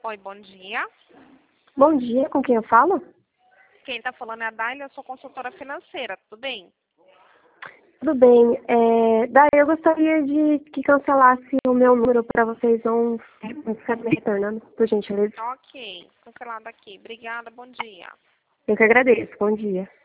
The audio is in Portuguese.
Oi, bom dia. Bom dia, com quem eu falo? Quem está falando é a Dália, eu sou consultora financeira, tudo bem? Tudo bem. Daí eu gostaria de que cancelasse o meu número para vocês não ficar me retornando, por gentileza. Ok, cancelado aqui. Obrigada, bom dia. Eu que agradeço. Bom dia.